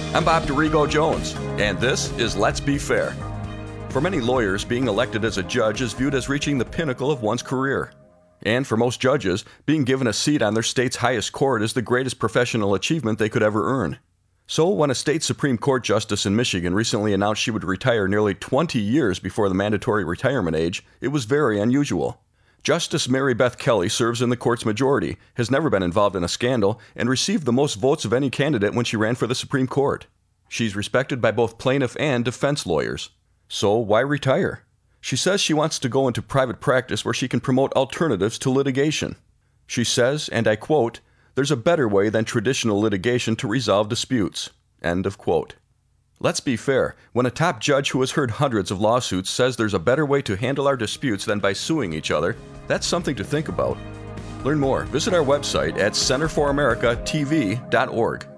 I'm Bob Dorigo Jones, and this is Let's Be Fair. For many lawyers, being elected as a judge is viewed as reaching the pinnacle of one's career. And for most judges, being given a seat on their state's highest court is the greatest professional achievement they could ever earn. So when a state Supreme Court justice in Michigan recently announced she would retire nearly 20 years before the mandatory retirement age, it was very unusual. Justice Mary Beth Kelly serves in the court's majority, has never been involved in a scandal, and received the most votes of any candidate when she ran for the Supreme Court. She's respected by both plaintiff and defense lawyers. So why retire? She says she wants to go into private practice where she can promote alternatives to litigation. She says, and I quote, "There's a better way than traditional litigation to resolve disputes." End of quote. Let's be fair. When a top judge who has heard hundreds of lawsuits says there's a better way to handle our disputes than by suing each other, that's something to think about. Learn more. Visit our website at centerforamericatv.org.